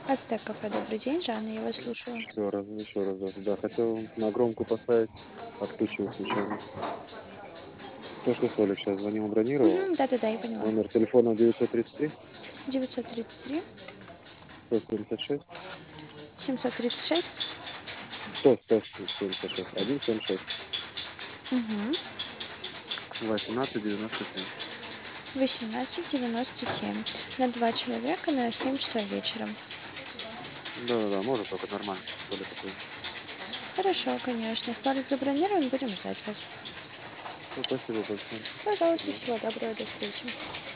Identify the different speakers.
Speaker 1: Ацтек кафе, добрый день, Жанна, я вас слушаю.
Speaker 2: Еще раз, да. Хотел на громку поставить, отключил случайно. То, что столик сейчас звонил, бронировал.
Speaker 1: Да-да-да, я поняла.
Speaker 2: Номер телефона 933
Speaker 1: 933
Speaker 2: 176
Speaker 1: 736
Speaker 2: 176 176
Speaker 1: угу.
Speaker 2: 1897.
Speaker 1: 1897. На 2 человека на 7 часов вечера.
Speaker 2: Да-да-да, может только нормально. Столик такой.
Speaker 1: Хорошо, конечно. Столик забронирован, будем ждать вас.
Speaker 2: Ну, спасибо большое.
Speaker 1: Пожалуйста,
Speaker 2: Да.
Speaker 1: всего доброго, до встречи.